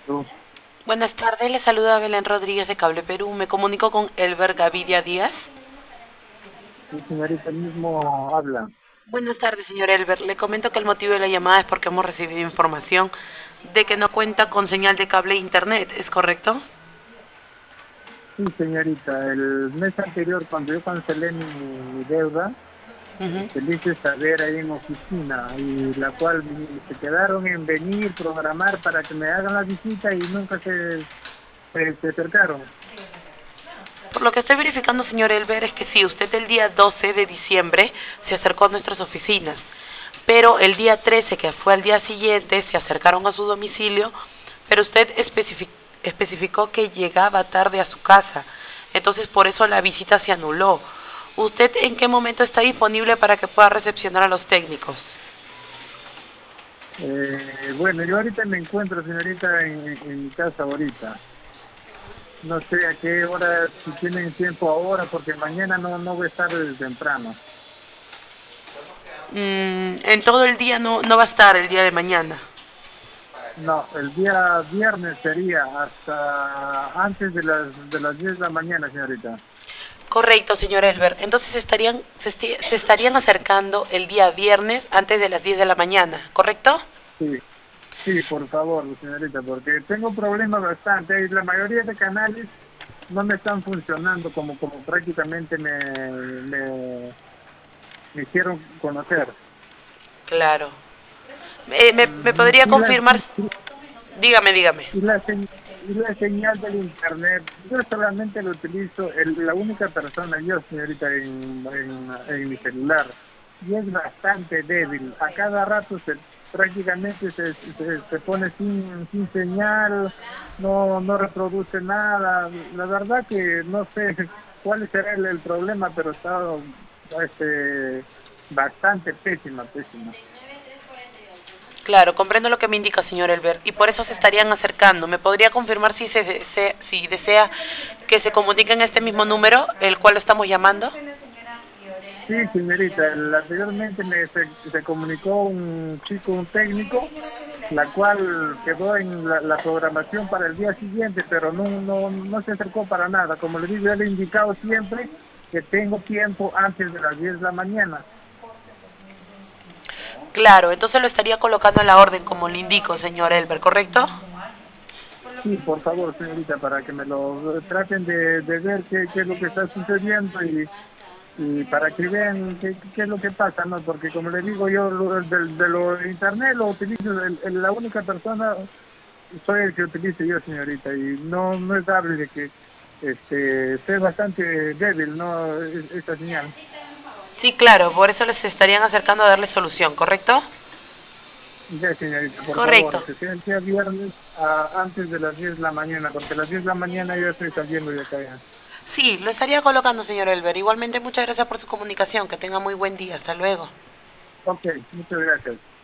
Oh, Buenas tardes, le saluda Belén Rodríguez de Cable Perú. Me comunico con Elber Gavidia Díaz. sí, señorita, el mismo habla. Buenas tardes, señor Elber. Le comento que el motivo de la llamada es porque hemos recibido información de que no cuenta con señal de cable e internet, ¿es correcto? Sí, señorita, el mes anterior, cuando yo cancelé mi deuda, Ujú. le hice saber ahí en oficina, y la cual se quedaron en venir, programar para que me hagan la visita y nunca se acercaron. Por lo que estoy verificando, señor Elber, es que sí, usted el día 12 de diciembre se acercó a nuestras oficinas, pero el día 13, que fue al día siguiente, se acercaron a su domicilio, pero usted especificó que llegaba tarde a su casa, entonces por eso la visita se anuló. ¿Usted en qué momento está disponible para que pueda recepcionar a los técnicos? Bueno, yo ahorita me encuentro, señorita, en mi casa ahorita. No sé a qué hora, si tienen tiempo ahora, porque mañana no voy a estar desde temprano. En todo el día no va a estar el día de mañana. No, el día viernes sería hasta antes de las 10 de la mañana, señorita. Correcto, señor Elber. Entonces se estarían acercando el día viernes antes de las 10 de la mañana, ¿correcto? Sí, sí, por favor, señorita, porque tengo problemas bastante y la mayoría de canales no me están funcionando como prácticamente me hicieron conocer. Claro. ¿Me Ujú. podría confirmar? Dígame. Y la señal del internet, yo solamente lo utilizo, la única persona, yo señorita, en mi celular, y es bastante débil. A cada rato prácticamente se pone sin señal, no reproduce nada. La verdad que no sé cuál será el problema, pero está este, bastante pésima. Claro, comprendo lo que me indica, señor Elber, y por eso se estarían acercando. ¿Me podría confirmar si desea que se comunique en este mismo número, el cual lo estamos llamando? Sí, señorita, anteriormente se comunicó un chico, un técnico, la cual quedó en la programación para el día siguiente, pero no se acercó para nada. Como le digo, yo le he indicado siempre que tengo tiempo antes de las 10 de la mañana. Claro, entonces lo estaría colocando en la orden, como le indico, señor Elber, ¿correcto? Sí, por favor, señorita, para que me lo traten de ver qué es lo que está sucediendo y para que vean qué es lo que pasa, ¿no? Porque como le digo, yo de lo de internet lo utilizo, la única persona soy el que utilizo yo, señorita, y no es dable de que esté bastante débil, ¿no? Esta señal. Sí, claro, por eso les estarían acercando a darle solución, ¿correcto? Ya, señorita, por Correcto. favor, que sea el día viernes antes de las 10 de la mañana, porque a las 10 de la mañana yo estoy saliendo de acá ya. Sí, lo estaría colocando, señor Elber. Igualmente, muchas gracias por su comunicación. Que tenga muy buen día. Hasta luego. Ok, muchas gracias.